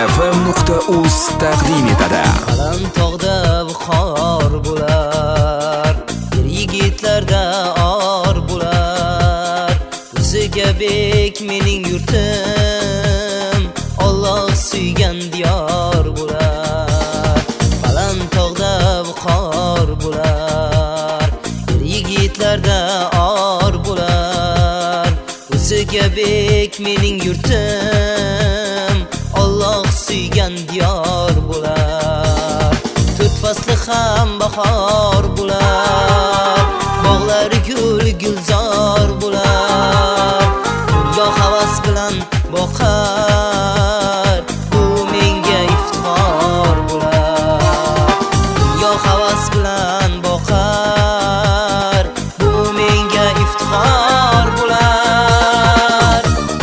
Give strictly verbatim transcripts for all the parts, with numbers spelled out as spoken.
f m nuqta uz taqdim etadi. Qalam tog'da xor bo'lar, er yigitlarda or bo'lar. O'ziga bek mening yurtim, Alloh suygan diyor bo'lar. Qalam tog'da xor bo'lar, er yigitlarda or bo'lar. O'ziga bek mening yurtim, Alloh suygan diyor bo'lar. To'rt fasli ham bahor bo'lar, bog'lari gul gulzor bo'lar. Dunyo havas bilan boqar, bu menga iftixor bo'lar. Dunyo havas bilan boqar, bu menga iftixor bo'lar.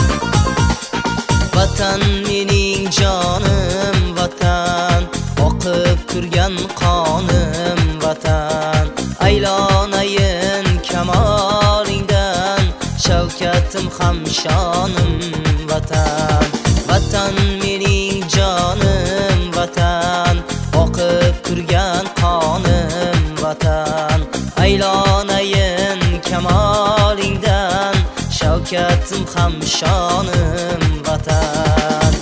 Vatan mening jonim, vatan oqib turgan qonim, vatan aylonayin kamolingdan, shavkatim ham shonim, vatan. Vatan mening jonim, vatan oqib turgan qonim, vatan aylonayin kamolingdan, shavkatim ham shonim, vatan.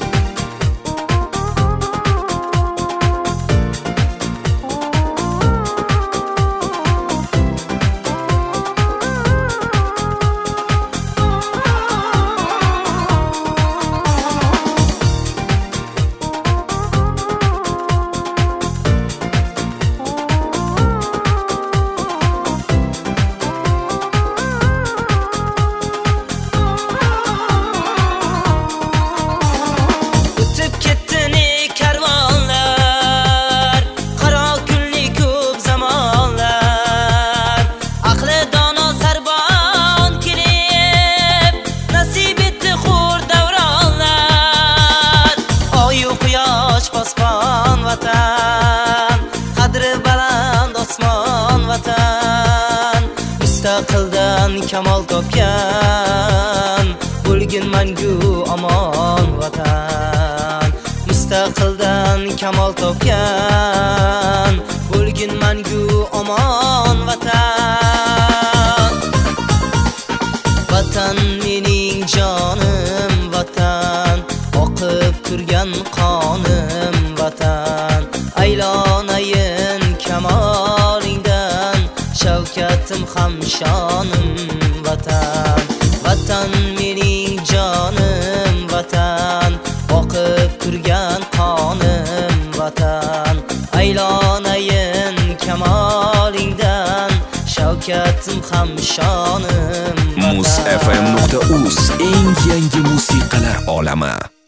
Vatan qadri baland osmon, vatan mustaqildan kamol topgan, bo'lgin mangu amon, vatan mustaqildan kamol topgan, bo'lgin mangu amon, vatan. Vatan mening jonim, vatan oqib turgan qonim, vatan aylonayin kamolingdan, shavkatim ham shonim, vatan. Vatan mening jonim, vatan oqib turgan qonim, vatan aylonayin kamolingdan, shavkatim ham shonim, vatan. muz f m nuqta uz eng yangi musiqalar olami.